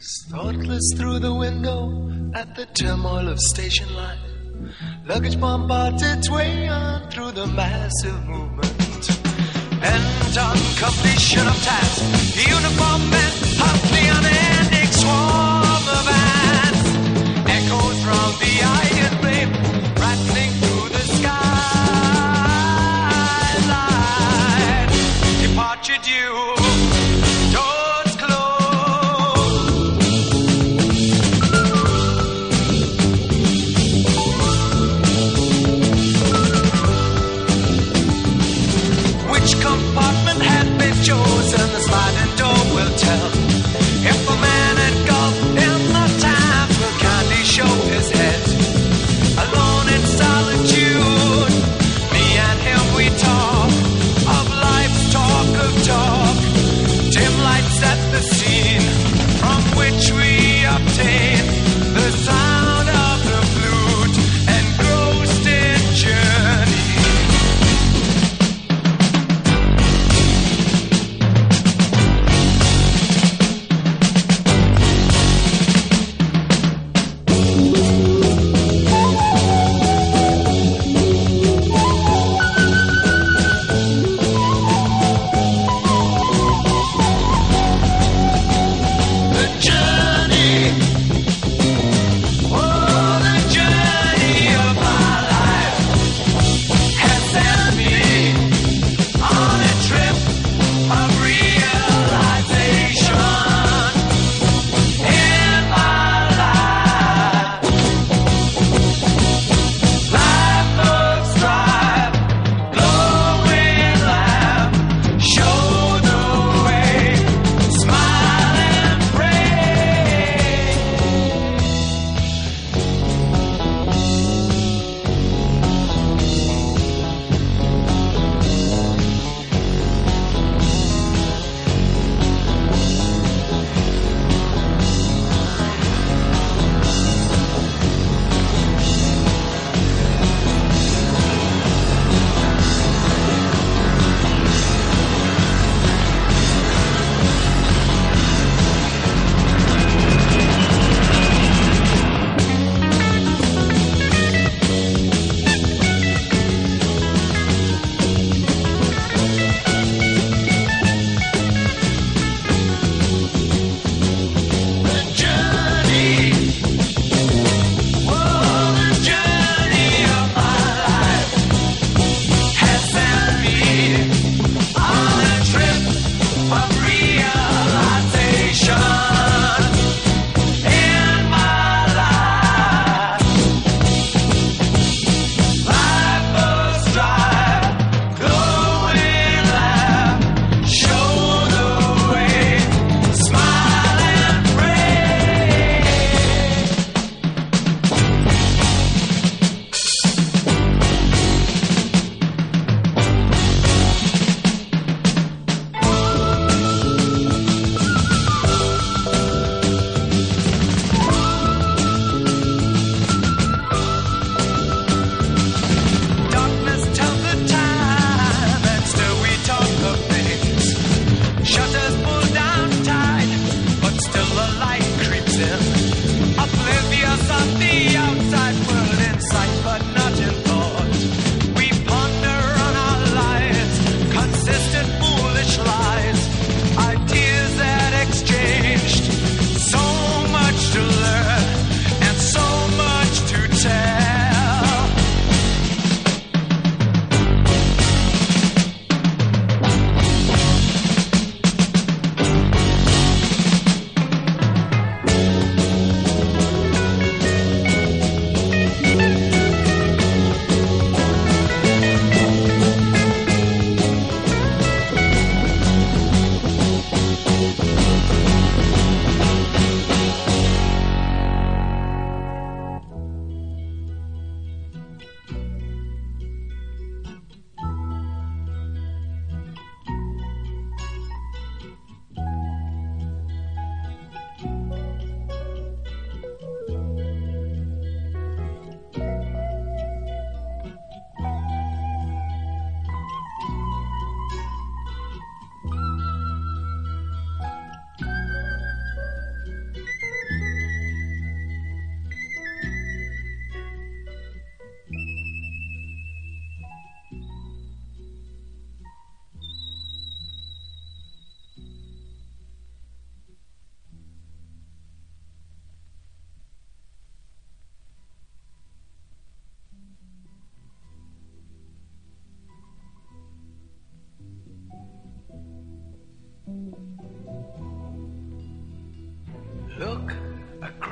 Thoughtless through the window at the turmoil of station life. Luggage bombards its way on through the massive movement. Bent on completion of task, uniform men hotly unending swarm of ants. Echoes from the iron flame rattling through the skyline. Departure due. Compartment had been chosen, the sliding door will tell if a man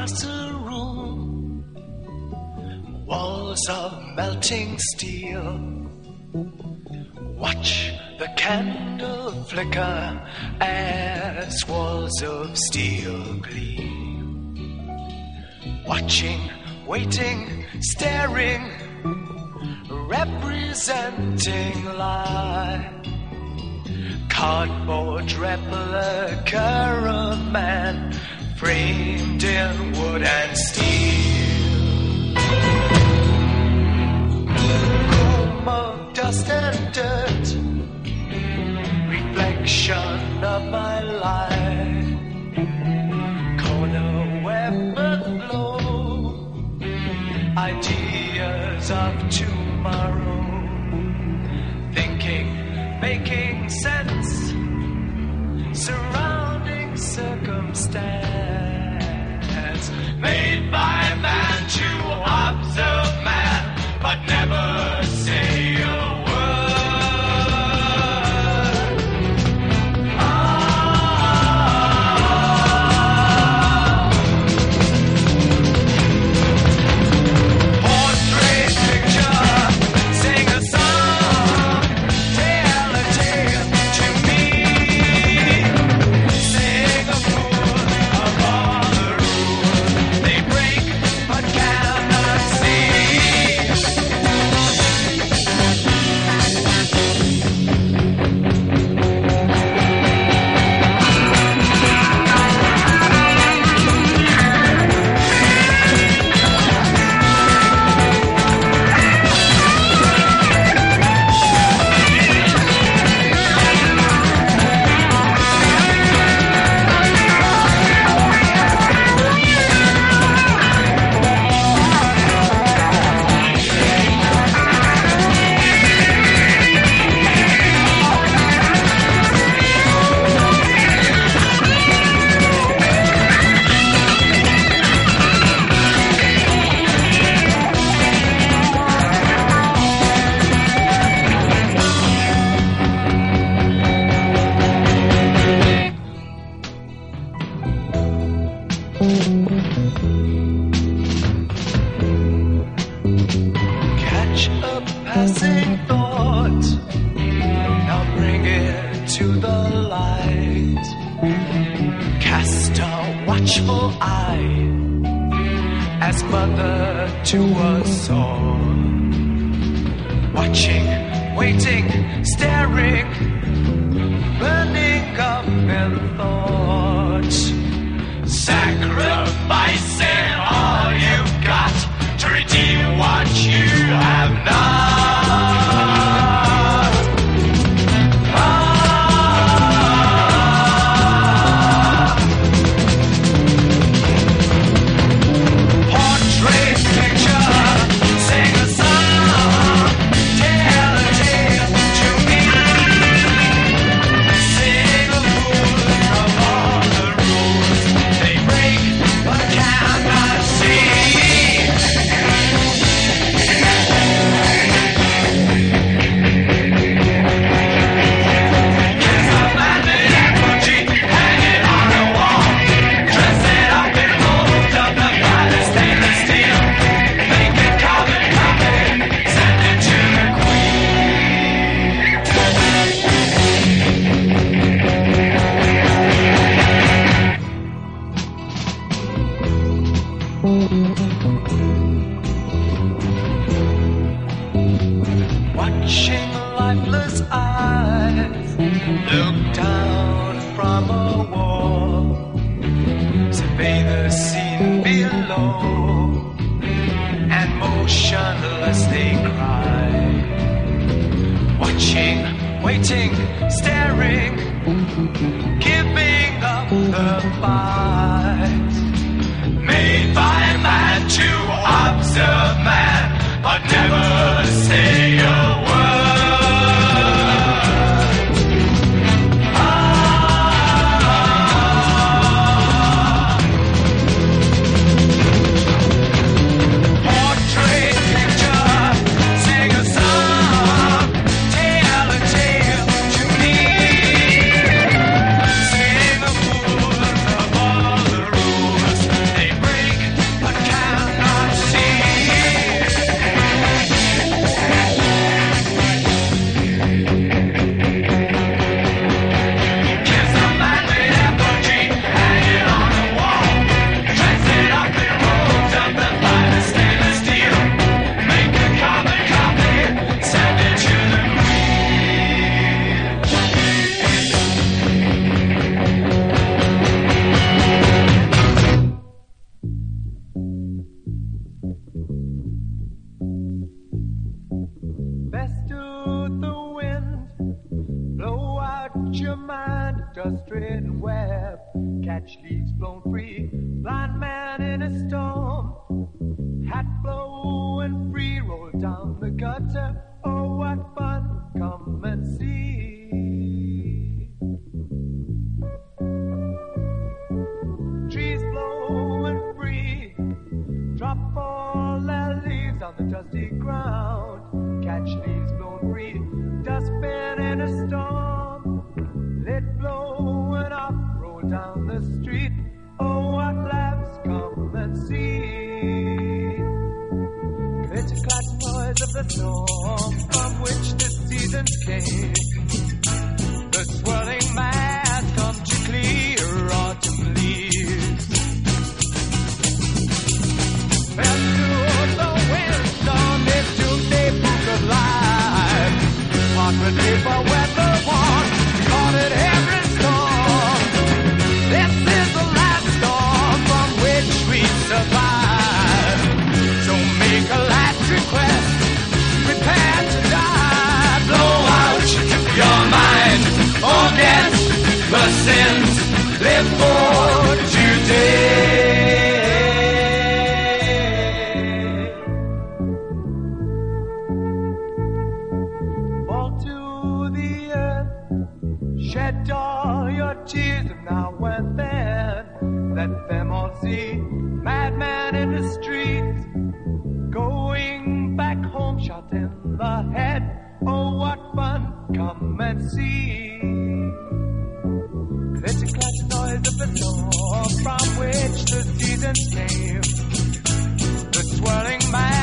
across the room, walls of melting steel. Watch the candle flicker as walls of steel gleam. Watching, waiting, staring, representing life. Cardboard replica of man framed in wood and steel. Room of dust and dirt, reflection of my life. Corner weapon blow, ideas of tomorrow. Thinking, making sense, surrounding circumstance. Made by man to observe man, but never say a word. Portrait picture, sing a song, tell a tale to me. Sing a fool of all the rules they break but cannot see. Catch a passing thought, now bring it to the light. Cast a watchful eye as mother to us all. Watching, waiting, staring, burning up in thought. Sacrificing all you've got to redeem what you have not. Portrait picture, sing a song, tell a tale to me. Sing a fool of all the rules they break but cannot see. Watching lifeless eyes look down from a wall, survey the scene below, and motionless they cry. Watching, waiting, staring, giving up the fight. Made by man to observe man, but never say a word. Portrait picture, sing a song, tell a tale to me. Sing a fool of all the rules they break your mind just straight and web. Catch leaves blown free, blind man in a storm. Hat blowing free, roll down the gutter. Oh, what fun, come and see. Trees blowing free, drop all their leaves on the dusty ground. Catch leaves blown free, dustbin in a storm. Lid blowing up, roll down the street. Oh, what laughs, come and see. It's a clap noise of the storm from which the seasons came. The swirling mass come to clear autumn leaves. Fell through the windstorm, it took the book of life. Parchment paper, weather worn, caught at every storm. This is the last storm from which we survive. So make a last request, prepare to die. Blow out your mind, forget the sins, live for today. Fall to the earth, shed all your tears of now and then. Let them all see, madman in the street, going back home, shot in the head. Oh, what fun, come and see. It's a clash noise of the storm from which the seasons came. The swirling man